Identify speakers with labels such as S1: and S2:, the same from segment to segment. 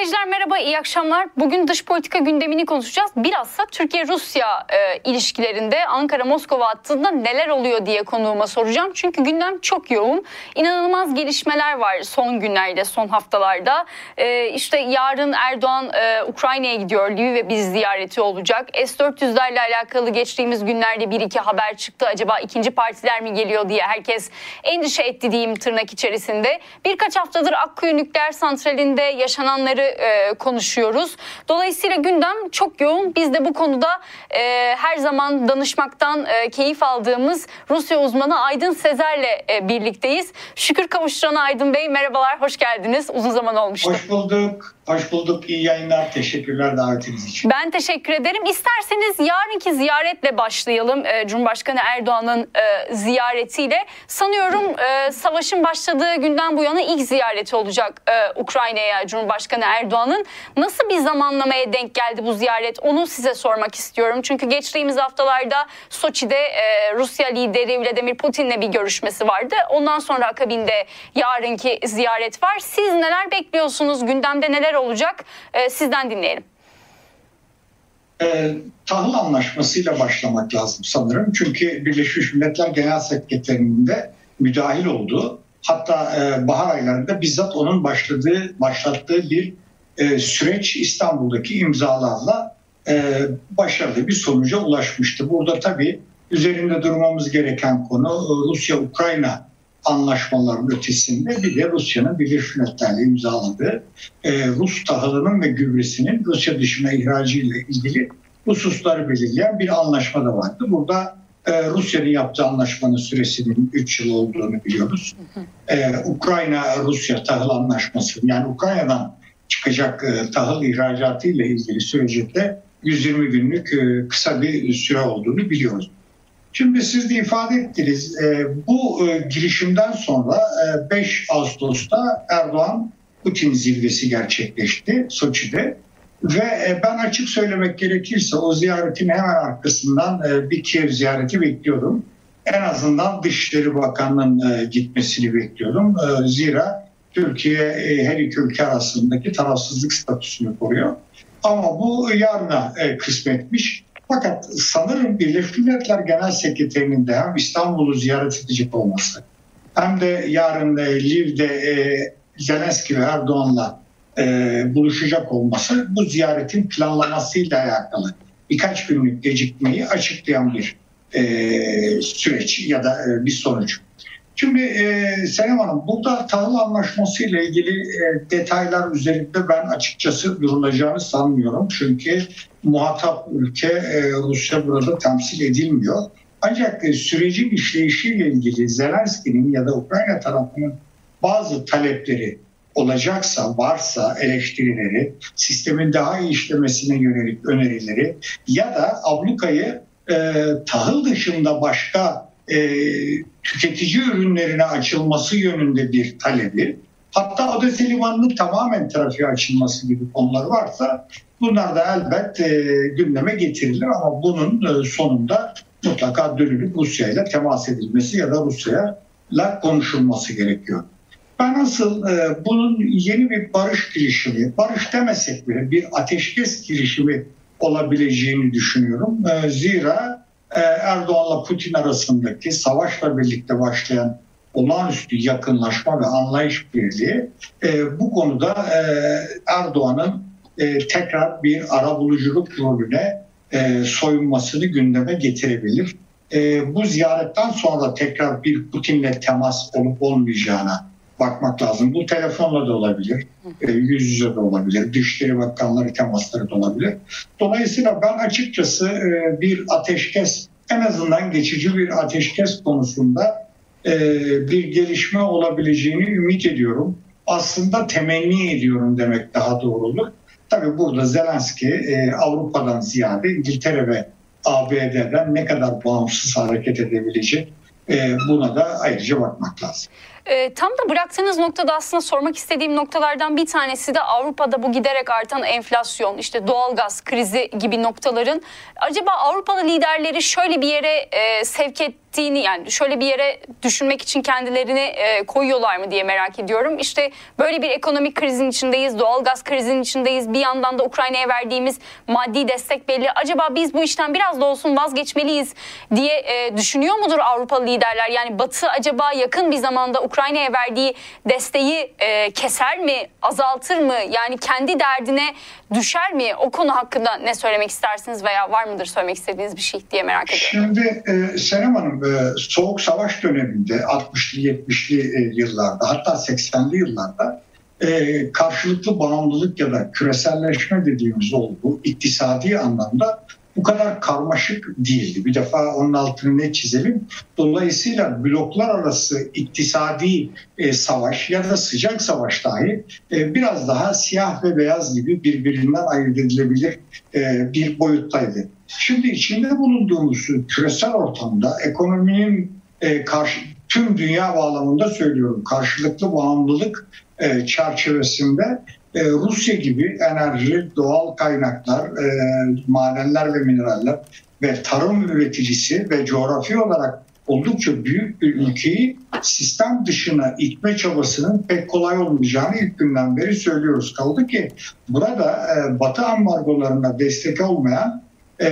S1: İzleyiciler merhaba, iyi akşamlar. Bugün dış politika gündemini konuşacağız. Bilhassa Türkiye-Rusya ilişkilerinde Ankara-Moskova hattında neler oluyor diye konuğuma soracağım. Çünkü gündem çok yoğun. İnanılmaz gelişmeler var son günlerde, son haftalarda. İşte yarın Erdoğan Ukrayna'ya gidiyor. Lviv'e bir ziyareti olacak. S-400'lerle alakalı geçtiğimiz günlerde bir iki haber çıktı. Acaba ikinci partiler mi geliyor diye herkes endişe etti diyeyim tırnak içerisinde. Birkaç haftadır Akkuyu Nükleer Santrali'nde yaşananları konuşuyoruz. Dolayısıyla gündem çok yoğun. Biz de bu konuda her zaman danışmaktan keyif aldığımız Rusya uzmanı Aydın Sezer'le birlikteyiz. Şükür kavuşturana Aydın Bey, merhabalar, hoş geldiniz. Uzun zaman olmuştu.
S2: Hoş bulduk. Hoş bulduk. İyi yayınlar. Teşekkürler davetiniz için.
S1: Ben teşekkür ederim. İsterseniz yarınki ziyaretle başlayalım. Cumhurbaşkanı Erdoğan'ın ziyaretiyle. Sanıyorum savaşın başladığı günden bu yana ilk ziyareti olacak Ukrayna'ya Cumhurbaşkanı Erdoğan'ın. Nasıl bir zamanlamaya denk geldi bu ziyaret? Onu size sormak istiyorum. Çünkü geçtiğimiz haftalarda Soçi'de Rusya lideri Vladimir Putin'le bir görüşmesi vardı. Ondan sonra akabinde yarınki ziyaret var. Siz neler bekliyorsunuz? Gündemde neler olacak? Sizden dinleyelim.
S2: Tahıl anlaşmasıyla başlamak lazım sanırım. Çünkü Birleşmiş Milletler Genel Sekreterinin müdahil olduğu, hatta bahar aylarında bizzat onun başlattığı bir süreç İstanbul'daki imzalarla başarılı bir sonuca ulaşmıştı. Burada tabii üzerinde durmamız gereken konu Rusya-Ukrayna anlaşmaların ötesinde bir de Rusya'nın Birleşmiş Milletler'le imzaladığı Rus tahılının ve gübresinin Rusya dışına ihracı ile ilgili hususları belirleyen bir anlaşma da vardı. Burada Rusya'nın yaptığı anlaşmanın süresinin 3 yıl olduğunu biliyoruz. Ukrayna-Rusya tahıl anlaşması, yani Ukrayna'dan çıkacak tahıl ihracatı ile ilgili sürecekte 120 günlük kısa bir süre olduğunu biliyoruz. Şimdi siz de ifade ettiniz, bu girişimden sonra 5 Ağustos'ta Erdoğan-Putin zirvesi gerçekleşti Soçi'de. Ve ben açık söylemek gerekirse o ziyaretin hemen arkasından bir Kiev ziyareti bekliyordum. En azından Dışişleri Bakanı'nın gitmesini bekliyordum. Zira Türkiye her iki ülke arasındaki tarafsızlık statüsünü koruyor. Ama bu yarına kısmetmiş. Fakat sanırım Birleşmiş Milletler Genel Sekreterinin de hem İstanbul'u ziyaret edecek olması hem de yarın Lviv'de Zelenski ve Erdoğan'la buluşacak olması bu ziyaretin planlamasıyla alakalı birkaç günlük gecikmeyi açıklayan bir süreç ya da bir sonuç. Şimdi Senem Hanım, burada tahıl anlaşması ile ilgili detaylar üzerinde ben açıkçası durulacağını sanmıyorum. Çünkü muhatap ülke Rusya burada temsil edilmiyor. Ancak sürecin işleyişiyle ilgili Zelenski'nin ya da Ukrayna tarafının bazı talepleri olacaksa, varsa eleştirileri, sistemin daha iyi işlemesine yönelik önerileri ya da ablukayı tahıl dışında başka tüketici ürünlerine açılması yönünde bir talebi, hatta Odessa Limanı'nın tamamen trafiğe açılması gibi konular varsa bunlar da elbet gündeme getirilir ama bunun sonunda mutlaka dönülüp Rusya ile temas edilmesi ya da Rusya'yla konuşulması gerekiyor. Ben asıl bunun yeni bir barış girişimi, barış demesek bile bir ateşkes girişimi olabileceğini düşünüyorum. Zira Erdoğan'la Putin arasındaki savaşla birlikte başlayan olağanüstü yakınlaşma ve anlayış birliği bu konuda Erdoğan'ın tekrar bir arabuluculuk rolüne soyunmasını gündeme getirebilir. Bu ziyaretten sonra tekrar bir Putin'le temas olup olmayacağına bakmak lazım. Bu telefonla da olabilir, yüz yüze de olabilir, Dışişleri Bakanları temasları da olabilir. Dolayısıyla ben açıkçası bir ateşkes, en azından geçici bir ateşkes konusunda bir gelişme olabileceğini ümit ediyorum. Aslında temenni ediyorum demek daha doğru olur. Tabii burada Zelenski Avrupa'dan ziyade İngiltere ve ABD'den ne kadar bağımsız hareket edebilecek, buna da ayrıca bakmak lazım.
S1: Tam da bıraktığınız noktada aslında sormak istediğim noktalardan bir tanesi de Avrupa'da bu giderek artan enflasyon, işte doğalgaz krizi gibi noktaların acaba Avrupalı liderleri şöyle bir yere sevk ettiğini, yani şöyle bir yere düşünmek için kendilerini koyuyorlar mı diye merak ediyorum. İşte böyle bir ekonomik krizin içindeyiz, doğalgaz krizinin içindeyiz. Bir yandan da Ukrayna'ya verdiğimiz maddi destek belli. Acaba biz bu işten biraz da olsun vazgeçmeliyiz diye düşünüyor mudur Avrupalı liderler? Yani Batı acaba yakın bir zamanda Ukrayna'ya verdiği desteği keser mi, azaltır mı? Yani kendi derdine düşer mi? O konu hakkında ne söylemek istersiniz veya var mıdır söylemek istediğiniz bir şey diye merak ediyorum.
S2: Şimdi Senem Hanım, Soğuk Savaş döneminde 60'lı 70'li yıllarda, hatta 80'li yıllarda karşılıklı bağımlılık ya da küreselleşme dediğimiz olgu iktisadi anlamda bu kadar karmaşık değildi. Bir defa onun altını ne çizelim. Dolayısıyla bloklar arası iktisadi savaş ya da sıcak savaş dahi biraz daha siyah ve beyaz gibi birbirinden ayırt edilebilir bir boyuttaydı. Şimdi içinde bulunduğumuz küresel ortamda ekonominin tüm dünya bağlamında söylüyorum karşılıklı bağımlılık çerçevesinde Rusya gibi enerji, doğal kaynaklar, madenler ve mineraller ve tarım üreticisi ve coğrafi olarak oldukça büyük bir ülkeyi sistem dışına itme çabasının pek kolay olmayacağını ilk günden beri söylüyoruz. Kaldı ki burada Batı ambargolarına destek olmayan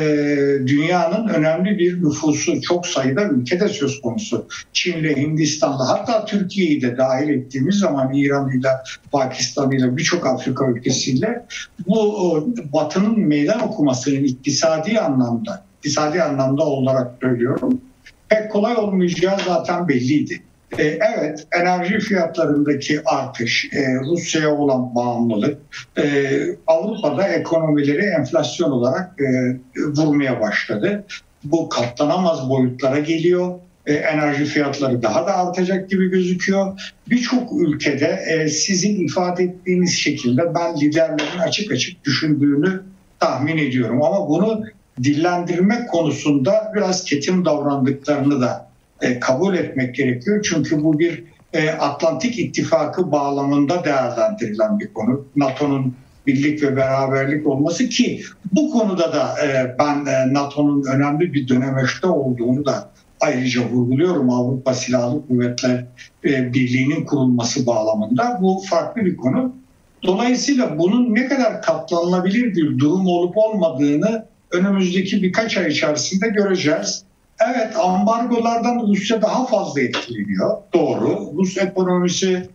S2: dünyanın önemli bir nüfusu, çok sayıda ülkede söz konusu. Çin'le, Hindistan'la, hatta Türkiye'yi de dahil ettiğimiz zaman İran'ıyla, Pakistan'ıyla, birçok Afrika ülkesiyle bu Batı'nın meydan okumasının iktisadi anlamda olarak söylüyorum, pek kolay olmayacağı zaten belliydi. Evet, enerji fiyatlarındaki artış, Rusya'ya olan bağımlılık, Avrupa'da ekonomileri enflasyon olarak vurmaya başladı. Bu katlanamaz boyutlara geliyor. Enerji fiyatları daha da artacak gibi gözüküyor. Birçok ülkede sizin ifade ettiğiniz şekilde ben liderlerin açık açık düşündüğünü tahmin ediyorum. Ama bunu dillendirmek konusunda biraz ketum davrandıklarını da kabul etmek gerekiyor. Çünkü bu bir Atlantik İttifakı bağlamında değerlendirilen bir konu. NATO'nun birlik ve beraberlik olması, ki bu konuda da ben NATO'nun önemli bir dönemeçte olduğunu da ayrıca vurguluyorum. Avrupa Silahlı Kuvvetler Birliği'nin kurulması bağlamında. Bu farklı bir konu. Dolayısıyla bunun ne kadar katlanılabilir bir durum olup olmadığını önümüzdeki birkaç ay içerisinde göreceğiz. Evet, ambargolardan Rusya daha fazla etkileniyor. Doğru. Rus ekonomisi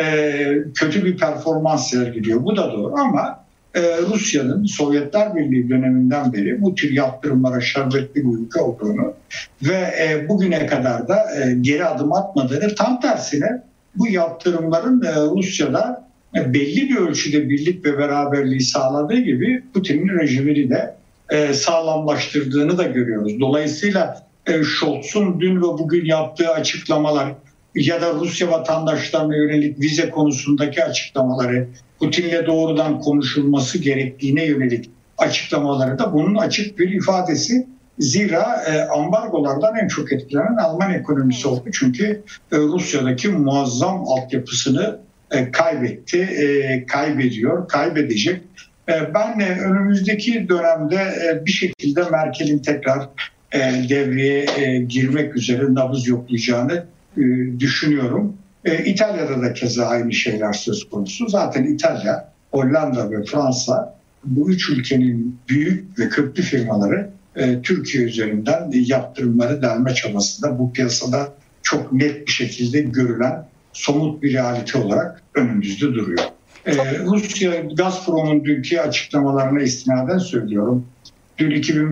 S2: kötü bir performans sergiliyor. Bu da doğru ama Rusya'nın Sovyetler Birliği döneminden beri bu tür yaptırımlara şerbetli bir ülke olduğunu ve bugüne kadar da geri adım atmadığını, tam tersine bu yaptırımların Rusya'da belli bir ölçüde birlik ve beraberliği sağladığı gibi Putin'in rejimini de sağlamlaştırdığını da görüyoruz. Dolayısıyla Scholz'un dün ve bugün yaptığı açıklamalar ya da Rusya vatandaşlarına yönelik vize konusundaki açıklamaları, Putin'le doğrudan konuşulması gerektiğine yönelik açıklamaları da bunun açık bir ifadesi. Zira ambargolardan en çok etkilenen Alman ekonomisi oldu. Çünkü Rusya'daki muazzam altyapısını kaybetti, kaybediyor, kaybedecek. Ben önümüzdeki dönemde bir şekilde Merkel'in tekrar devreye girmek üzere nabız yoklayacağını düşünüyorum. İtalya'da da keza aynı şeyler söz konusu. Zaten İtalya, Hollanda ve Fransa, bu üç ülkenin büyük ve köklü firmaları Türkiye üzerinden yaptırımları delme çabasında, bu piyasada çok net bir şekilde görülen somut bir realite olarak önümüzde duruyor. Rusya, Gazprom'un dünkü açıklamalarına istinaden söylüyorum. Dün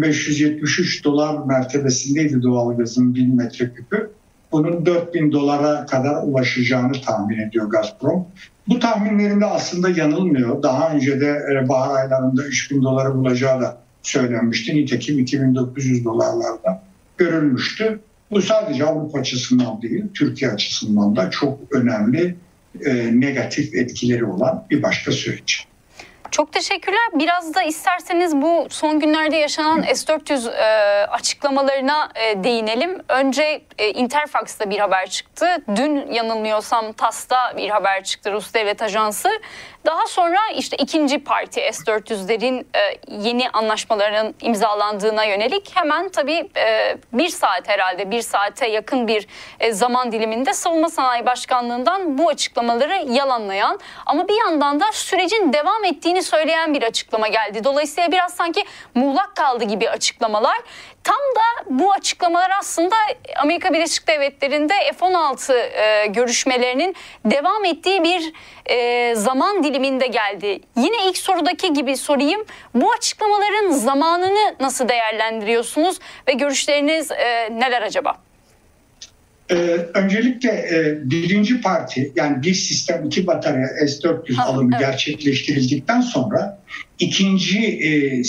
S2: 2573 dolar mertebesindeydi doğalgazın 1000 metreküpü. Bunun 4000 dolara kadar ulaşacağını tahmin ediyor Gazprom. Bu tahminlerinde aslında yanılmıyor. Daha önce de bahar aylarında 3000 dolara bulacağı da söylenmişti. Nitekim 2900 dolarlarda görülmüştü. Bu sadece Avrupa açısından değil, Türkiye açısından da çok önemli negatif etkileri olan bir başka süreç.
S1: Çok teşekkürler. Biraz da isterseniz bu son günlerde yaşanan S-400 açıklamalarına değinelim. Önce Interfax'ta bir haber çıktı. Dün yanılmıyorsam TASS'ta bir haber çıktı, Rus Devlet Ajansı. Daha sonra işte ikinci parti S-400'lerin yeni anlaşmaların imzalandığına yönelik hemen tabii bir saate yakın bir zaman diliminde Savunma Sanayi Başkanlığı'ndan bu açıklamaları yalanlayan ama bir yandan da sürecin devam ettiğini söyleyen bir açıklama geldi. Dolayısıyla biraz sanki muğlak kaldı gibi açıklamalar. Tam da bu açıklamalar aslında Amerika Birleşik Devletleri'nde F-16 görüşmelerinin devam ettiği bir zaman diliminde geldi. Yine ilk sorudaki gibi sorayım. Bu açıklamaların zamanını nasıl değerlendiriyorsunuz ve görüşleriniz neler acaba?
S2: Öncelikle birinci parti, yani bir sistem 2 batarya S-400 alımı gerçekleştirildikten sonra ikinci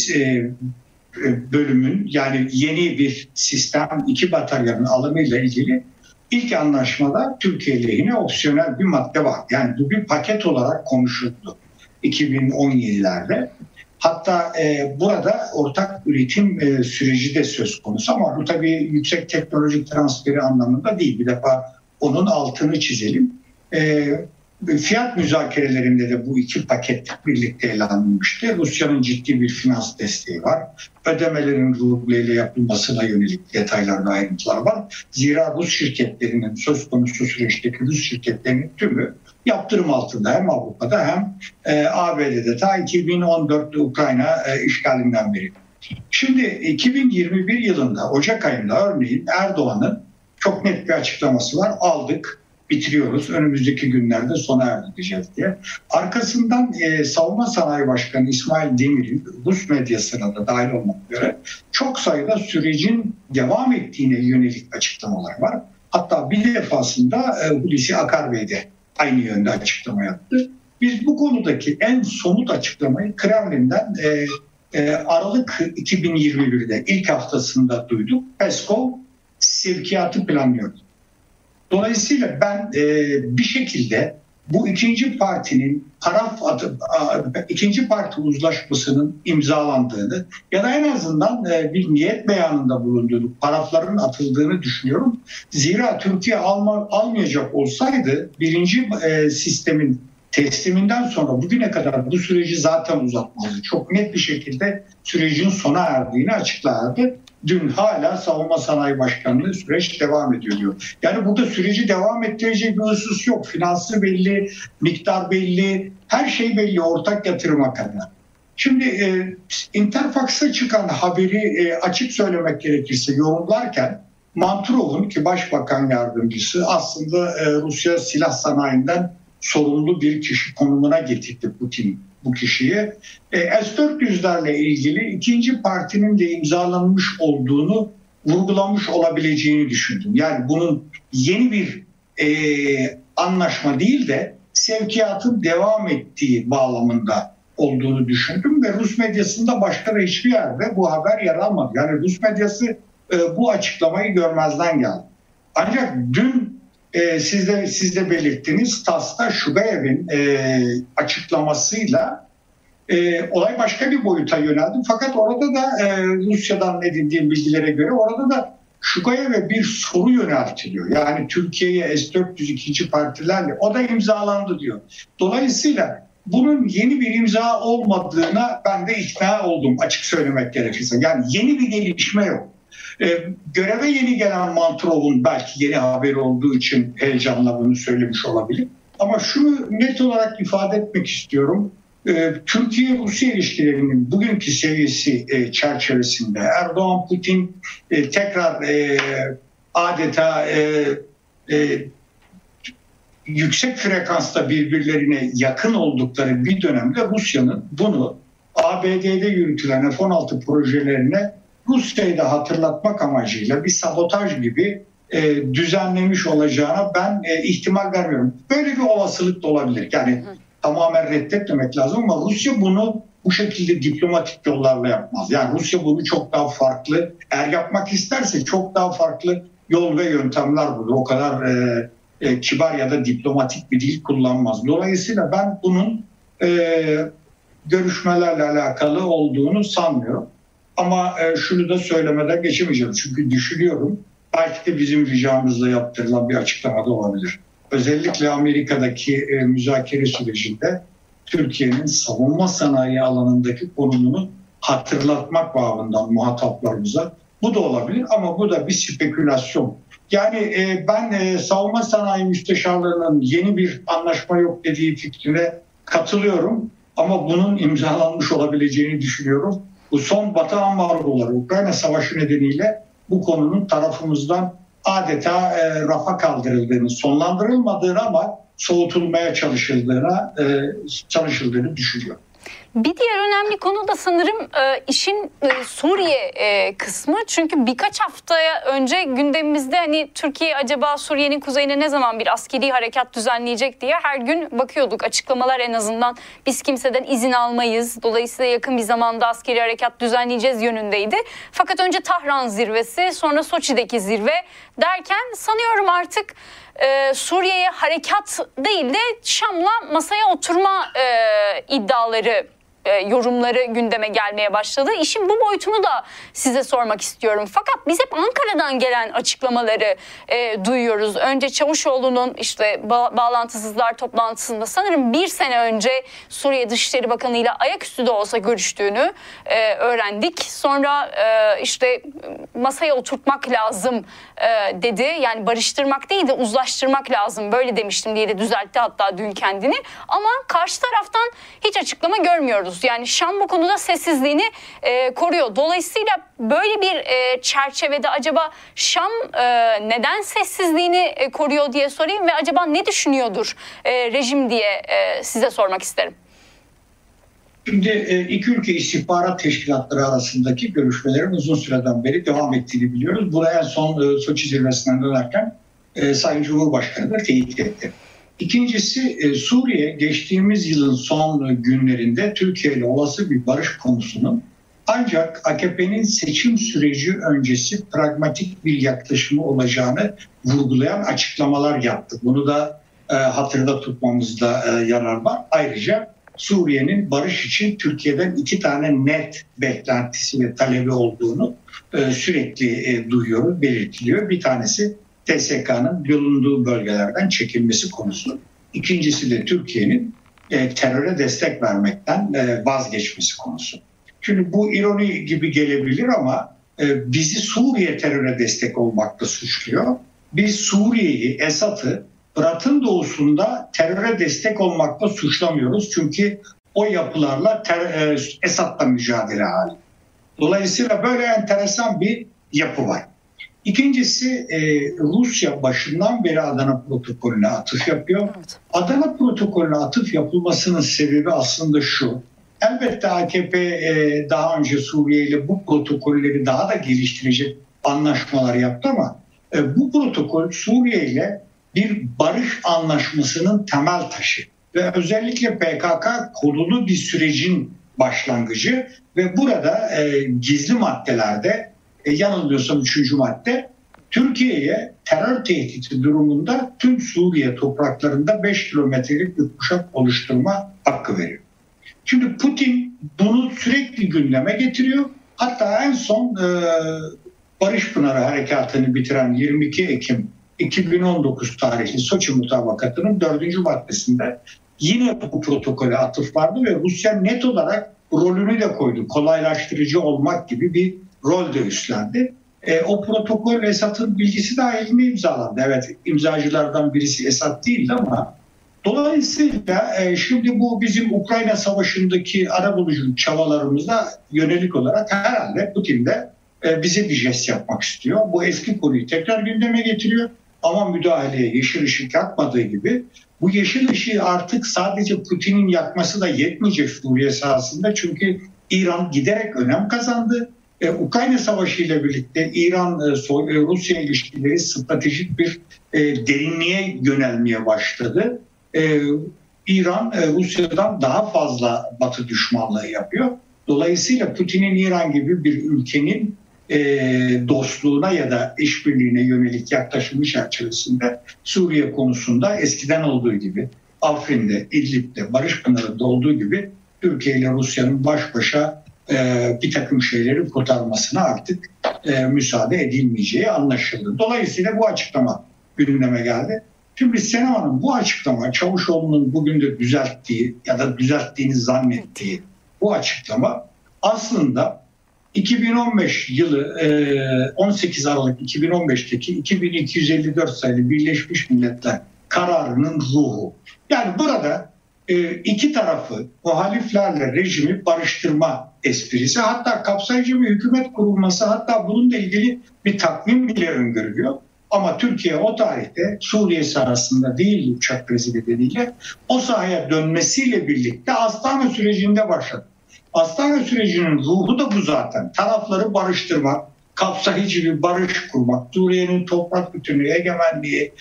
S2: bölümün, yani yeni bir sistem 2 bataryanın alımıyla ilgili ilk anlaşmada Türkiye lehine opsiyonel bir madde var. Yani bu bir paket olarak konuşuldu 2017'lerde. Hatta burada ortak üretim süreci de söz konusu ama bu tabii yüksek teknolojik transferi anlamında değil. Bir defa onun altını çizelim. Fiyat müzakerelerinde de bu iki paket birlikte ele alınmıştı. Rusya'nın ciddi bir finans desteği var. Ödemelerin rubleyle yapılmasına yönelik detaylar ve ayrıntılar var. Zira Rus şirketlerinin, söz konusu süreçteki Rus şirketlerinin tümü yaptırım altında, hem Avrupa'da hem ABD'de ta 2014'te Ukrayna işgalinden beri. Şimdi 2021 yılında Ocak ayında örneğin Erdoğan'ın çok net bir açıklaması var. Aldık, bitiriyoruz, önümüzdeki günlerde sona erdireceğiz diye. Arkasından Savunma Sanayi Başkanı İsmail Demir'in Rus medyasına da dahil olmak üzere çok sayıda sürecin devam ettiğine yönelik açıklamalar var. Hatta bir defasında Hulusi Akar Bey de aynı yönde açıklama yaptı. Biz bu konudaki en somut açıklamayı Kremlin'den Aralık 2021'de ilk haftasında duyduk. Peskov sevkiyatı planlıyor. Dolayısıyla ben bir şekilde bu ikinci partinin ikinci parti uzlaşmasının imzalandığını ya da en azından bir niyet beyanında bulunduğunu, parafların atıldığını düşünüyorum. Zira Türkiye almayacak olsaydı birinci sistemin tesliminden sonra bugüne kadar bu süreci zaten uzatmazdı. Çok net bir şekilde sürecin sona erdiğini açıklardı. Dün hala Savunma Sanayi Başkanlığı süreç devam ediyor diyor. Yani burada süreci devam ettirecek bir husus yok. Finansı belli, miktar belli, her şey belli ortak yatırıma kadar. Şimdi Interfax'a çıkan haberi açık söylemek gerekirse yorumlarken Manturov'un, ki Başbakan Yardımcısı, aslında Rusya silah sanayinden sorumlu bir kişi konumuna getirdi Putin bu kişiyi. S-400'lerle ilgili ikinci partinin de imzalanmış olduğunu vurgulamış olabileceğini düşündüm. Yani bunun yeni bir anlaşma değil de sevkiyatın devam ettiği bağlamında olduğunu düşündüm ve Rus medyasında başka da hiçbir yerde bu haber yer almadı. Yani Rus medyası bu açıklamayı görmezden geldi. Ancak dün siz de belirttiniz, TASS'ta Şugayev'in açıklamasıyla olay başka bir boyuta yöneldi. Fakat orada da Rusya'dan edindiğim bilgilere göre orada da Şugayev'e bir soru yöneltiliyor. Yani Türkiye'ye S-400 ikinci partilerle o da imzalandı diyor. Dolayısıyla bunun yeni bir imza olmadığına ben de ikna oldum, açık söylemek gerekirse. Yani yeni bir gelişme yok. Göreve yeni gelen Manturov'un belki yeni haberi olduğu için heyecanla bunu söylemiş olabilir. Ama şunu net olarak ifade etmek istiyorum. Türkiye-Rusya ilişkilerinin bugünkü seviyesi çerçevesinde Erdoğan-Putin tekrar adeta yüksek frekansta birbirlerine yakın oldukları bir dönemde Rusya'nın bunu ABD'de yürütülen F-16 projelerine Rusya'yı da hatırlatmak amacıyla bir sabotaj gibi düzenlemiş olacağına ben ihtimal vermiyorum. Böyle bir olasılık da olabilir. Yani tamamen reddetmemek lazım ama Rusya bunu bu şekilde diplomatik yollarla yapmaz. Yani Rusya bunu çok daha farklı, eğer yapmak isterse çok daha farklı yol ve yöntemler bulur. O kadar kibar ya da diplomatik bir dil kullanmaz. Dolayısıyla ben bunun görüşmelerle alakalı olduğunu sanmıyorum. Ama şunu da söylemeden geçemeyeceğim. Çünkü düşünüyorum, belki de bizim ricamızla yaptırılan bir açıklamada olabilir. Özellikle Amerika'daki müzakere sürecinde Türkiye'nin savunma sanayi alanındaki konumunu hatırlatmak babından muhataplarımıza bu da olabilir ama bu da bir spekülasyon. Yani ben savunma sanayi müsteşarlarının yeni bir anlaşma yok dediği fikrine katılıyorum ama bunun imzalanmış olabileceğini düşünüyorum. Bu son Batı ambargoları, Ukrayna Savaşı nedeniyle bu konunun tarafımızdan adeta rafa kaldırıldığını, sonlandırılmadığını ama soğutulmaya çalışıldığını düşünüyorum.
S1: Bir diğer önemli konu da sanırım işin Suriye kısmı. Çünkü birkaç haftaya önce gündemimizde hani Türkiye acaba Suriye'nin kuzeyine ne zaman bir askeri harekat düzenleyecek diye her gün bakıyorduk. Açıklamalar en azından biz kimseden izin almayız. Dolayısıyla yakın bir zamanda askeri harekat düzenleyeceğiz yönündeydi. Fakat önce Tahran zirvesi, sonra Soçi'deki zirve derken sanıyorum artık Suriye'ye harekat değil de Şam'la masaya oturma iddiaları, yorumları gündeme gelmeye başladı. İşin bu boyutunu da size sormak istiyorum. Fakat biz hep Ankara'dan gelen açıklamaları duyuyoruz. Önce Çavuşoğlu'nun işte bağlantısızlar toplantısında sanırım bir sene önce Suriye Dışişleri Bakanı ile ayaküstü de olsa görüştüğünü öğrendik. Sonra işte masaya oturtmak lazım dedi. Yani barıştırmak değil de uzlaştırmak lazım. Böyle demiştim diye de düzeltti hatta dün kendini. Ama karşı taraftan hiç açıklama görmüyoruz. Yani Şam bu konuda sessizliğini koruyor. Dolayısıyla böyle bir çerçevede acaba Şam neden sessizliğini koruyor diye sorayım ve acaba ne düşünüyordur rejim diye size sormak isterim.
S2: Şimdi iki ülke istihbarat teşkilatları arasındaki görüşmelerin uzun süreden beri devam ettiğini biliyoruz. Bunu en son Soçi zirvesinden dönerken Sayın Cumhurbaşkanı da teyit etti. İkincisi Suriye geçtiğimiz yılın son günlerinde Türkiye ile olası bir barış konusunun ancak AKP'nin seçim süreci öncesi pragmatik bir yaklaşımı olacağını vurgulayan açıklamalar yaptı. Bunu da hatırda tutmamızda yarar var. Ayrıca Suriye'nin barış için Türkiye'den 2 tane net beklentisi ve talebi olduğunu sürekli duyuyoruz, belirtiliyor. Bir tanesi TSK'nın bulunduğu bölgelerden çekilmesi konusu. İkincisi de Türkiye'nin teröre destek vermekten vazgeçmesi konusu. Şimdi bu ironi gibi gelebilir ama bizi Suriye teröre destek olmakla suçluyor. Biz Suriye'yi, Esad'ı Fırat'ın doğusunda teröre destek olmakla suçlamıyoruz. Çünkü o yapılarla Esad'la mücadele hali. Dolayısıyla böyle enteresan bir yapı var. İkincisi Rusya başından beri Adana protokolüne atıf yapıyor. Evet. Adana protokolüne atıf yapılmasının sebebi aslında şu. Elbette AKP daha önce Suriye ile bu protokolleri daha da geliştirecek anlaşmalar yaptı ama bu protokol Suriye ile bir barış anlaşmasının temel taşı ve özellikle PKK konulu bir sürecin başlangıcı ve burada gizli maddelerde yanılmıyorsam 3. madde Türkiye'ye terör tehdidi durumunda tüm Suriye topraklarında 5 kilometrelik bir kuşak oluşturma hakkı veriyor. Şimdi Putin bunu sürekli gündeme getiriyor. Hatta en son Barış Pınarı Harekatı'nı bitiren 22 Ekim 2019 tarihli Soçi Mutabakatı'nın 4. maddesinde yine bu protokole atıf vardı ve Rusya net olarak rolünü de koydu. Kolaylaştırıcı olmak gibi bir rol de üstlendi. O protokol Esad'ın bilgisi dahilinde imzalandı. Evet, imzacılardan birisi Esad değildi ama dolayısıyla şimdi bu bizim Ukrayna Savaşı'ndaki arabuluculuk çabalarımıza yönelik olarak herhalde Putin de bize bir jest yapmak istiyor. Bu eski konuyu tekrar gündeme getiriyor ama müdahaleye yeşil ışık yakmadığı gibi bu yeşil ışığı artık sadece Putin'in yakması da yetmeyecek Suriye sahasında çünkü İran giderek önem kazandı. Ukrayna Savaşı ile birlikte İran-Rusya ilişkileri stratejik bir derinliğe yönelmeye başladı. İran Rusya'dan daha fazla Batı düşmanlığı yapıyor. Dolayısıyla Putin'in İran gibi bir ülkenin dostluğuna ya da işbirliğine yönelik yaklaşımı çerçevesinde Suriye konusunda eskiden olduğu gibi Afrin'de, İdlib'de, Barış Pınarı'nda olduğu gibi Türkiye ile Rusya'nın baş başa bir takım şeyleri kurtarmasına artık müsaade edilmeyeceği anlaşıldı. Dolayısıyla bu açıklama gündeme geldi. Şimdi Senem Hanım, bu açıklama, Çavuşoğlu'nun bugün de düzelttiği ya da düzelttiğini zannettiği bu açıklama aslında 2015 yılı 18 Aralık 2015'teki 2254 sayılı Birleşmiş Milletler kararının ruhu. Yani burada iki tarafı, muhaliflerle rejimi barıştırma esprisi, hatta kapsayıcı bir hükümet kurulması, hatta bununla ilgili bir takvim bile öngörülüyor. Ama Türkiye o tarihte Suriye sahasında değil, uçak krizi nedeniyle o sahaya dönmesiyle birlikte Astana sürecinde başladı. Astana sürecinin ruhu da bu zaten. Tarafları barıştırmak, kapsayıcı bir barış kurmak, Suriye'nin toprak bütünlüğü, egemenliği,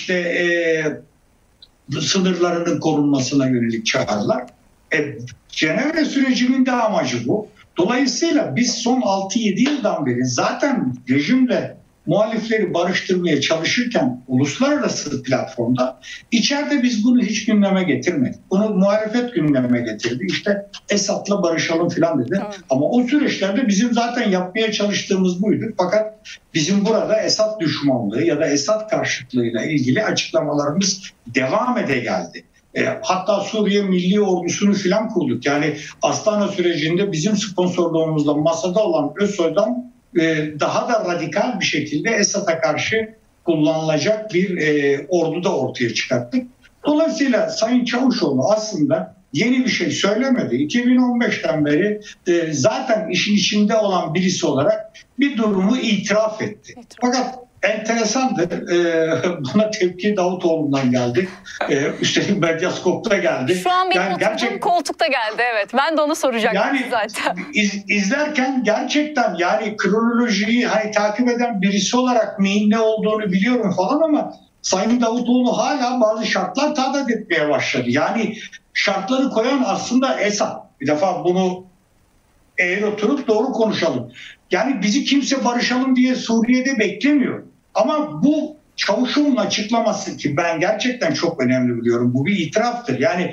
S2: sınırlarının korunmasına yönelik çağrılar. Cenevre sürecinin de amacı bu. Dolayısıyla biz son 6-7 yıldan beri zaten rejimle muhalifleri barıştırmaya çalışırken uluslararası platformda içeride biz bunu hiç gündeme getirmedik. Bunu muhalefet gündeme getirdi. İşte Esad'la barışalım falan dedi. Evet. Ama o süreçlerde bizim zaten yapmaya çalıştığımız buydu. Fakat bizim burada Esad düşmanlığı ya da Esad karşıtlığıyla ilgili açıklamalarımız devam ede geldi. Hatta Suriye Milli Ordusu'nu filan kurduk. Yani Astana sürecinde bizim sponsorluğumuzla masada olan ÖSO'dan daha da radikal bir şekilde Esad'a karşı kullanılacak bir ordu da ortaya çıkarttık. Dolayısıyla Sayın Çavuşoğlu aslında yeni bir şey söylemedi. 2015'ten beri zaten işin içinde olan birisi olarak bir durumu itiraf etti. Fakat enteresandır. Buna tepki Davutoğlu'ndan geldi. Üstelik Medyaskop'ta geldi.
S1: Şu an benim oturduğum koltukta geldi, evet. Ben de onu soracaktım
S2: yani,
S1: zaten.
S2: İzlerken gerçekten yani kronolojiyi takip eden birisi olarak neyin ne olduğunu biliyorum falan ama Sayın Davutoğlu hala bazı şartlar tadat etmeye başladı. Yani şartları koyan aslında Esad. Bir defa bunu eğer oturup doğru konuşalım. Yani bizi kimse barışalım diye Suriye'de beklemiyor. Ama bu Çavuşoğlu'nun açıklaması, ki ben gerçekten çok önemli biliyorum, bu bir itiraftır. Yani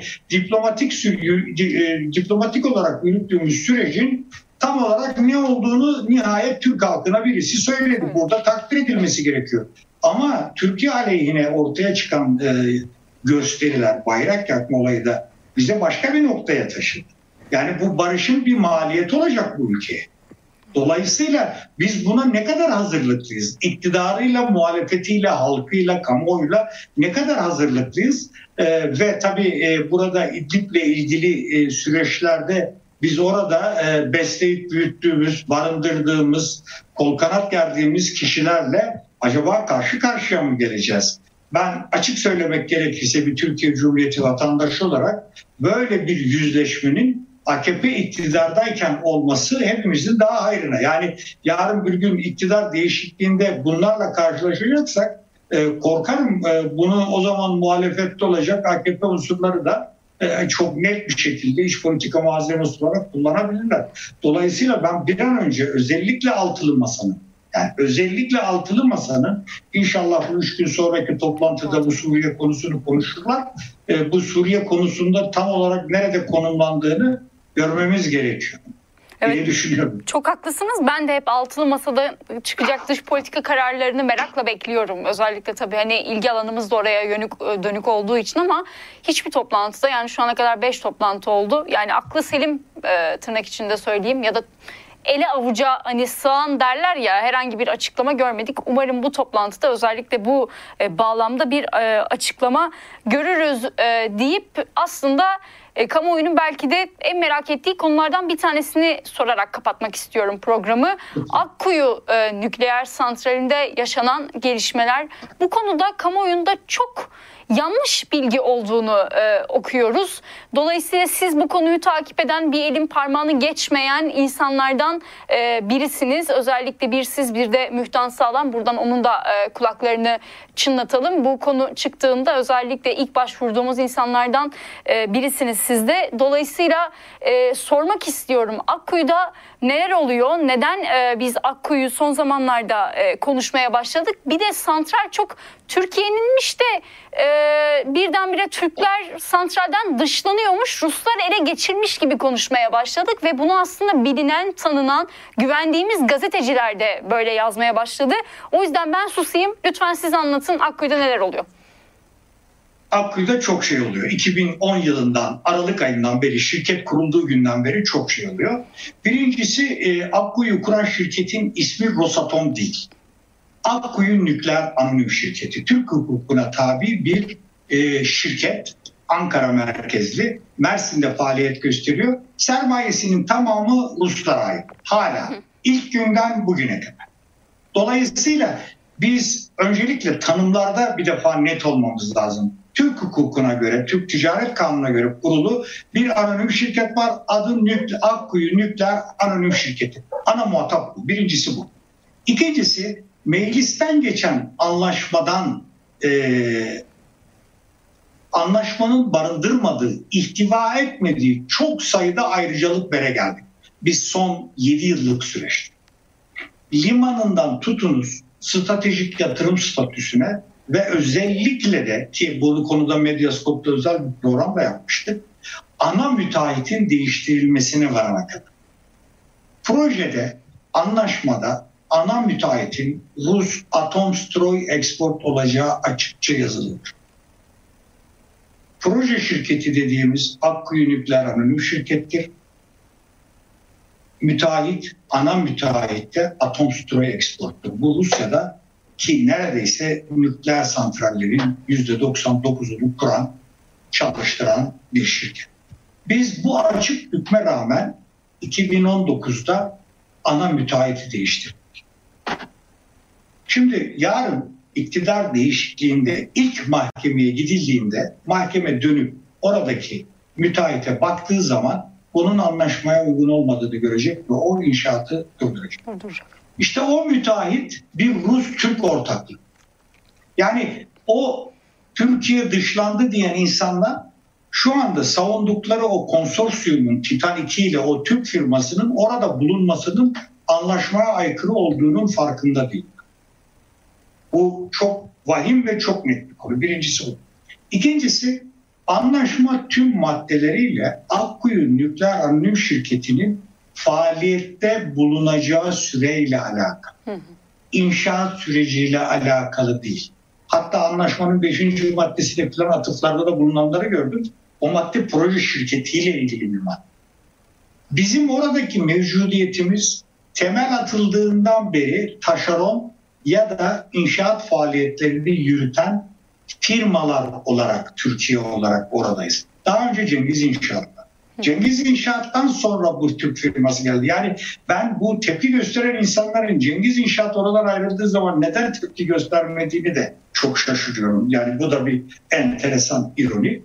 S2: diplomatik olarak yürüttüğümüz sürecin tam olarak ne olduğunu nihayet Türk halkına birisi söyledi. Burada takdir edilmesi gerekiyor. Ama Türkiye aleyhine ortaya çıkan gösteriler, bayrak yakma olayı da bize başka bir noktaya taşıdı. Yani bu barışın bir maliyeti olacak bu ülkeye. Dolayısıyla biz buna ne kadar hazırlıklıyız? İktidarıyla, muhalefetiyle, halkıyla, kamuoyuyla ne kadar hazırlıklıyız? Ve tabii burada İdlib'le ilgili süreçlerde biz orada besleyip büyüttüğümüz, barındırdığımız, kol kanat gerdiğimiz kişilerle acaba karşı karşıya mı geleceğiz? Ben açık söylemek gerekirse bir Türkiye Cumhuriyeti vatandaşı olarak böyle bir yüzleşmenin AKP iktidardayken olması hepimizin daha hayrına. Yani yarın bir gün iktidar değişikliğinde bunlarla karşılaşacaksak korkarım bunu o zaman muhalefette olacak AKP unsurları da çok net bir şekilde iç politika malzemesi olarak kullanabilirler. Dolayısıyla ben bir an önce özellikle altılı masanın inşallah bu 3 gün sonraki toplantıda bu Suriye konusunu konuşurlar. Bu Suriye konusunda tam olarak nerede konumlandığını görmemiz gerekiyor. Evet, diye düşünüyorum.
S1: Çok haklısınız. Ben de hep altılı masada çıkacak dış politika kararlarını merakla bekliyorum. Özellikle tabii ilgi alanımız da oraya dönük olduğu için, ama hiçbir toplantıda, yani şu ana kadar 5 toplantı oldu. Yani aklı selim tırnak içinde söyleyeyim ya da ele avuca sığan derler ya, herhangi bir açıklama görmedik. Umarım bu toplantıda özellikle bu bağlamda bir açıklama görürüz deyip aslında kamuoyunun belki de en merak ettiği konulardan bir tanesini sorarak kapatmak istiyorum programı. Akkuyu nükleer santralinde yaşanan gelişmeler. Bu konuda kamuoyunda çok yanlış bilgi olduğunu okuyoruz. Dolayısıyla siz bu konuyu takip eden, bir elin parmağını geçmeyen insanlardan birisiniz. Özellikle bir siz, bir de Mühtan Sağlam. Buradan onun da kulaklarını çınlatalım. Bu konu çıktığında özellikle ilk başvurduğumuz insanlardan birisiniz siz de. Dolayısıyla sormak istiyorum. Akkuyu'da neler oluyor? Neden biz Akkuyu'yu son zamanlarda konuşmaya başladık? Bir de santral çok Türkiye'ninmiş de birdenbire Türkler santralden dışlanıyormuş, Ruslar ele geçirmiş gibi konuşmaya başladık ve bunu aslında bilinen, tanınan, güvendiğimiz gazeteciler de böyle yazmaya başladı. O yüzden ben susayım. Lütfen siz anlatın, Akkuyu'da neler oluyor?
S2: Akkuyu'da çok şey oluyor. 2010 yılından, Aralık ayından beri, şirket kurulduğu günden beri çok şey oluyor. Birincisi, Akkuyu'yu kuran şirketin ismi Rosatom değil. Akkuyu Nükleer Anonim Şirketi. Türk hukukuna tabi bir şirket. Ankara merkezli. Mersin'de faaliyet gösteriyor. Sermayesinin tamamı Ruslara ait. Hala. İlk günden bugüne kadar. Dolayısıyla biz öncelikle tanımlarda bir defa net olmamız lazım. Türk hukukuna göre, Türk Ticaret Kanunu'na göre kurulu bir anonim şirket var. Adı Akkuyu Nükleer Anonim Şirketi. Ana muhatap bu. Birincisi bu. İkincisi, meclisten geçen anlaşmanın barındırmadığı, ihtiva etmediği çok sayıda ayrıcalık bere geldik. Biz son 7 yıllık süreçte. Limanından tutunuz stratejik yatırım statüsüne ve özellikle de, ki bu konuda Medyaskop'ta özel bir program da yapmıştık, ana müteahhitin değiştirilmesine varana kadar. Projede, anlaşmada ana müteahhitin Rus Atomstroy Export olacağı açıkça yazılıyor. Proje şirketi dediğimiz Akkuyu Nükleer Anonim Şirkettir. Müteahhit, ana müteahhit de Atomstroy Export'tur. Bu Rusya'da ki neredeyse nükleer santrallerin %99'unu kuran, çalıştıran bir şirket. Biz bu açık hükme rağmen 2019'da ana müteahhiti değiştirdik. Şimdi yarın iktidar değişikliğinde ilk mahkemeye gidildiğinde mahkeme dönüp oradaki müteahhite baktığı zaman bunun anlaşmaya uygun olmadığını görecek ve o inşaatı durduracak. İşte o müteahhit bir Rus-Türk ortaklığı. Yani o Türkiye dışlandı diyen insanlar şu anda savundukları o konsorsiyumun Titan 2 ile o Türk firmasının orada bulunmasının anlaşmaya aykırı olduğunun farkında değil. Bu çok vahim ve çok net bir konu. Birincisi bu. İkincisi, anlaşma tüm maddeleriyle Akkuyu Nükleer Anonim Şirketi'nin faaliyette bulunacağı süreyle alakalı. İnşaat süreciyle alakalı değil. Hatta anlaşmanın 5. maddesiyle falan atıflarda da bulunanları gördüm. O madde proje şirketiyle ilgili bir madde. Bizim oradaki mevcudiyetimiz temel atıldığından beri taşeron ya da inşaat faaliyetlerini yürüten firmalar olarak, Türkiye olarak oradayız. Daha önce Cengiz İnşaat'ta. Cengiz İnşaat'tan sonra bu Türk firması geldi. Yani ben bu tepki gösteren insanların Cengiz İnşaat oradan ayrıldığı zaman neden tepki göstermediğini de çok şaşırıyorum. Yani bu da bir enteresan ironi.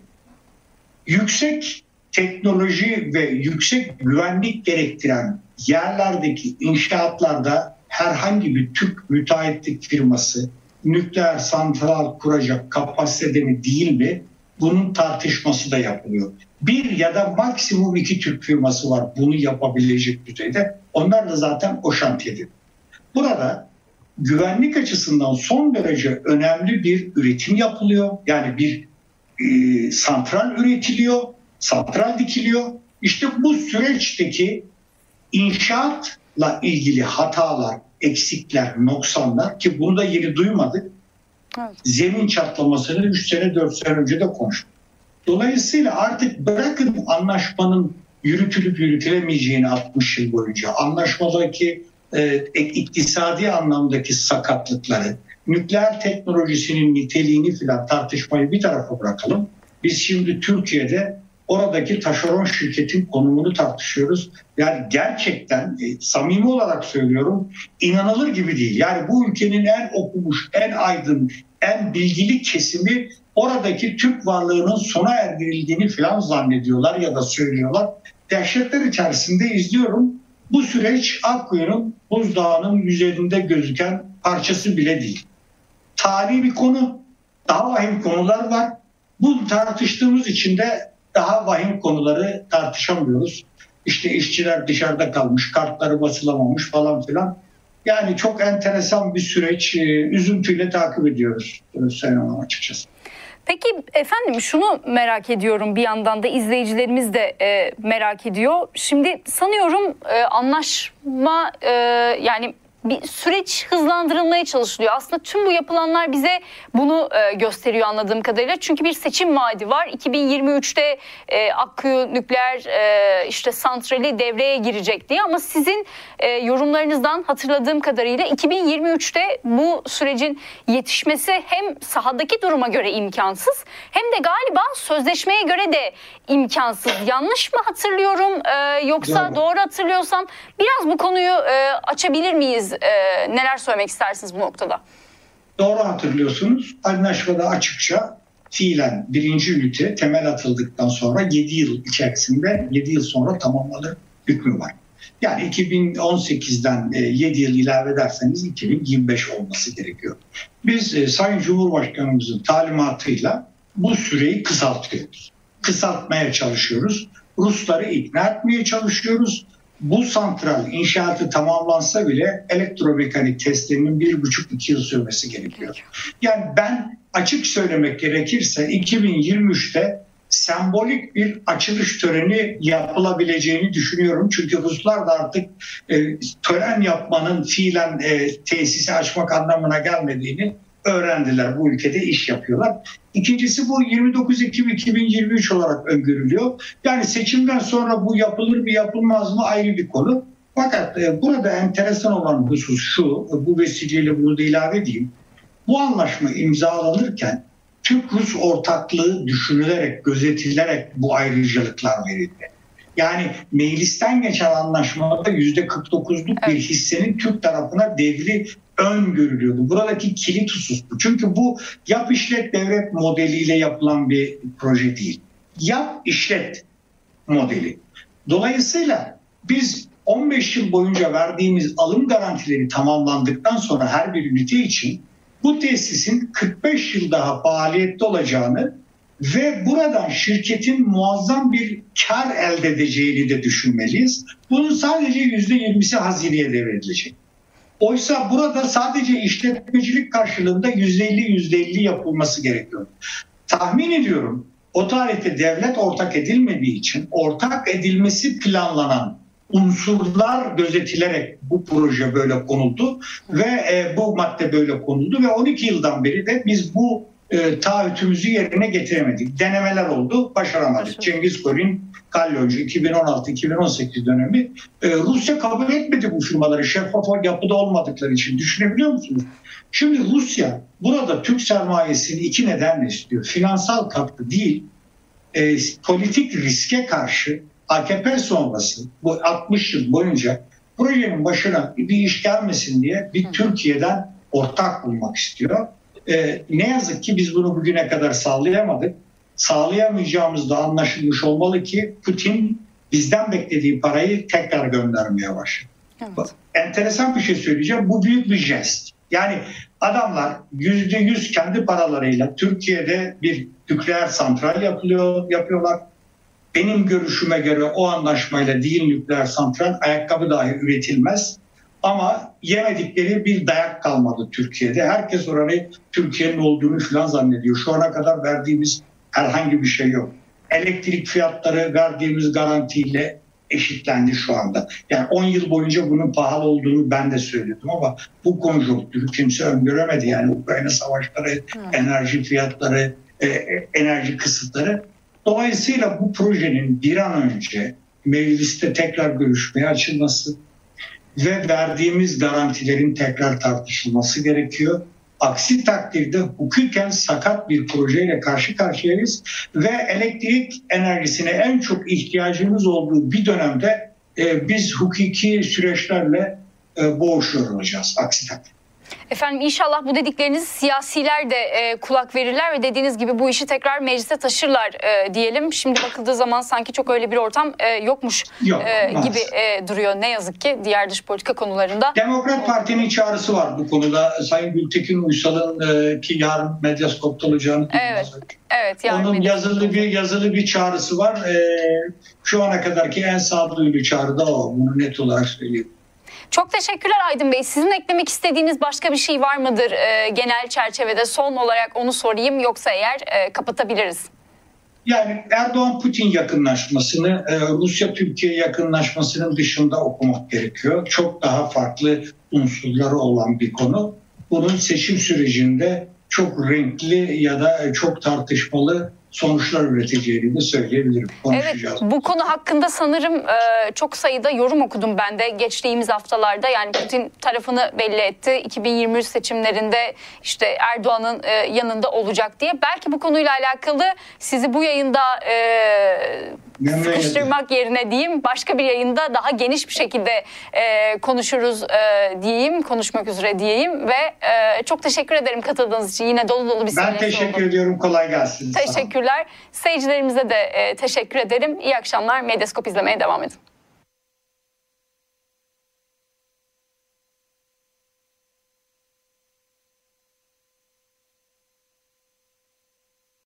S2: Yüksek teknoloji ve yüksek güvenlik gerektiren yerlerdeki inşaatlarda herhangi bir Türk müteahhitlik firması nükleer santral kuracak kapasitede mi değil mi? Bunun tartışması da yapılıyor. Bir ya da maksimum 2 Türk firması var bunu yapabilecek düzeyde. Onlar da zaten o şantiyede. Burada güvenlik açısından son derece önemli bir üretim yapılıyor. Yani bir santral üretiliyor, santral dikiliyor. İşte bu süreçteki inşaatla ilgili hatalar, eksikler, noksanlar ki bunu da yeni duymadık. Evet. Zemin çatlamasını 3 sene 4 sene önce de konuştuk. Dolayısıyla artık bırakın anlaşmanın yürütülüp yürütülemeyeceğini 60 yıl boyunca, anlaşmadaki iktisadi anlamdaki sakatlıkları, nükleer teknolojisinin niteliğini filan tartışmayı bir tarafa bırakalım. Biz şimdi Türkiye'de oradaki taşeron şirketin konumunu tartışıyoruz. Yani gerçekten samimi olarak söylüyorum, inanılır gibi değil. Yani bu ülkenin en okumuş, en aydın, en bilgili kesimi oradaki Türk varlığının sona erdirildiğini falan zannediyorlar ya da söylüyorlar. Dehşetler içerisinde izliyorum. Bu süreç Akkuyu'nun buzdağının yüzeyinde gözüken parçası bile değil. Tarihi bir konu, daha vahim konular var. Bu tartıştığımız için de daha vahim konuları tartışamıyoruz. İşte işçiler dışarıda kalmış, kartları basılamamış falan filan. Yani çok enteresan bir süreç. Üzüntüyle takip ediyoruz Sayın Hanım açıkçası.
S1: Peki efendim, şunu merak ediyorum, bir yandan da izleyicilerimiz de merak ediyor. Şimdi sanıyorum anlaşma yani bir süreç hızlandırılmaya çalışılıyor. Aslında tüm bu yapılanlar bize bunu gösteriyor anladığım kadarıyla. Çünkü bir seçim vaadi var. 2023'te Akkuyu nükleer işte santrali devreye girecek diye. Ama sizin yorumlarınızdan hatırladığım kadarıyla 2023'te bu sürecin yetişmesi hem sahadaki duruma göre imkansız, hem de galiba sözleşmeye göre de imkansız. Yanlış mı hatırlıyorum yoksa doğru hatırlıyorsam biraz bu konuyu açabilir miyiz? Neler söylemek istersiniz bu noktada?
S2: Doğru hatırlıyorsunuz. Anlaşmada açıkça fiilen birinci ünite temel atıldıktan sonra 7 yıl içerisinde 7 yıl sonra tamamlanır hükmü var. Yani 2018'den 7 yıl ilave ederseniz 2025 olması gerekiyor. Biz Sayın Cumhurbaşkanımızın talimatıyla bu süreyi kısaltıyoruz. Kısaltmaya çalışıyoruz. Rusları ikna etmeye çalışıyoruz. Bu santral inşaatı tamamlansa bile elektromekanik testlerinin 1,5-2 yıl sürmesi gerekiyor. Yani ben açık söylemek gerekirse 2023'te sembolik bir açılış töreni yapılabileceğini düşünüyorum. Çünkü Ruslar da artık tören yapmanın fiilen tesisi açmak anlamına gelmediğini öğrendiler. Bu ülkede iş yapıyorlar. İkincisi, bu 29 Ekim 2023 olarak öngörülüyor. Yani seçimden sonra bu yapılır mı yapılmaz mı ayrı bir konu. Fakat burada enteresan olan husus şu, bu vesileyle bunu da ilave edeyim. Bu anlaşma imzalanırken Türk-Rus ortaklığı düşünülerek, gözetilerek bu ayrıcalıklar verildi. Yani meclisten geçen anlaşmada %49'luk bir hissenin Türk tarafına devri öngörülüyordu. Buradaki kilit husus bu. Çünkü bu yap işlet devlet modeliyle yapılan bir proje değil. Yap işlet modeli. Dolayısıyla biz 15 yıl boyunca verdiğimiz alım garantileri tamamlandıktan sonra her bir ünite için bu tesisin 45 yıl daha faaliyette olacağını ve buradan şirketin muazzam bir kar elde edeceğini de düşünmeliyiz. Bunun sadece %20'si hazineye devrilecek. Oysa burada sadece işletmecilik karşılığında %50 yapılması gerekiyor. Tahmin ediyorum o tarihte devlet ortak edilmediği için ortak edilmesi planlanan unsurlar gözetilerek bu proje böyle konuldu ve bu madde böyle konuldu ve 12 yıldan beri de biz bu taahhütümüzü yerine getiremedik. Denemeler oldu, başaramadık. Cengiz Kor'un Kalyoncu 2016-2018 dönemi Rusya kabul etmedi bu firmaları şeffaf yapıda olmadıkları için. Düşünebiliyor musunuz? Şimdi Rusya burada Türk sermayesini iki nedenle istiyor. Finansal katkı değil, politik riske karşı AKP sonrası bu 60 yıl boyunca projenin başına bir iş gelmesin diye bir Türkiye'den ortak bulmak istiyor. Ne yazık ki biz bunu bugüne kadar sağlayamadık. Sağlayamayacağımız da anlaşılmış olmalı ki Putin bizden beklediği parayı tekrar göndermeye başladı. Evet. Enteresan bir şey söyleyeceğim. Bu büyük bir jest. Yani adamlar %100 kendi paralarıyla Türkiye'de bir nükleer santral yapıyorlar. Benim görüşüme göre o anlaşmayla değil nükleer santral, ayakkabı dahi üretilmez. Ama yemedikleri bir dayak kalmadı Türkiye'de. Herkes orayı Türkiye'nin olduğunu falan zannediyor. Şu ana kadar verdiğimiz herhangi bir şey yok. Elektrik fiyatları verdiğimiz garantiyle eşitlendi şu anda. Yani 10 yıl boyunca bunun pahalı olduğunu ben de söyledim ama bu konjonktürü kimse öngöremedi. Yani Ukrayna savaşları, enerji fiyatları, enerji kısıtları. Dolayısıyla bu projenin bir an önce mecliste tekrar görüşmeye açılması ve verdiğimiz garantilerin tekrar tartışılması gerekiyor. Aksi takdirde hukuken sakat bir projeyle karşı karşıyayız ve elektrik enerjisine en çok ihtiyacımız olduğu bir dönemde biz hukuki süreçlerle boğuşuyor olacağız aksi takdirde.
S1: Efendim inşallah bu dediklerinizi siyasiler de kulak verirler ve dediğiniz gibi bu işi tekrar meclise taşırlar diyelim. Şimdi bakıldığı zaman sanki çok öyle bir ortam yokmuş gibi duruyor ne yazık ki diğer dış politika konularında.
S2: Demokrat Parti'nin çağrısı var bu konuda. Sayın Gültekin Uysal'ın ki yarın Medyaskop'ta olacağını
S1: evet,
S2: onun yazılı bir çağrısı var. Şu ana kadarki en sağduyulu çağrı da o. Bunu net olarak söyleyeyim.
S1: Çok teşekkürler Aydın Bey. Sizin eklemek istediğiniz başka bir şey var mıdır genel çerçevede? Son olarak onu sorayım, yoksa eğer kapatabiliriz.
S2: Yani Erdoğan-Putin yakınlaşmasını Rusya-Türkiye yakınlaşmasının dışında okumak gerekiyor. Çok daha farklı unsurları olan bir konu. Bunun seçim sürecinde çok renkli ya da çok tartışmalı sonuçlar üreteceğini de söyleyebilirim.
S1: Evet, bu konu hakkında sanırım çok sayıda yorum okudum ben de geçtiğimiz haftalarda. Yani Putin tarafını belli etti. 2023 seçimlerinde işte Erdoğan'ın yanında olacak diye. Belki bu konuyla alakalı sizi bu yayında sıkıştırmak yerine diyeyim, başka bir yayında daha geniş bir şekilde konuşuruz diyeyim, konuşmak üzere diyeyim ve çok teşekkür ederim katıldığınız için. Yine dolu dolu bir
S2: Ben teşekkür ediyorum. Kolay gelsin.
S1: Teşekkürler. Seyircilerimize de teşekkür ederim. İyi akşamlar. Medyaskop izlemeye devam edin.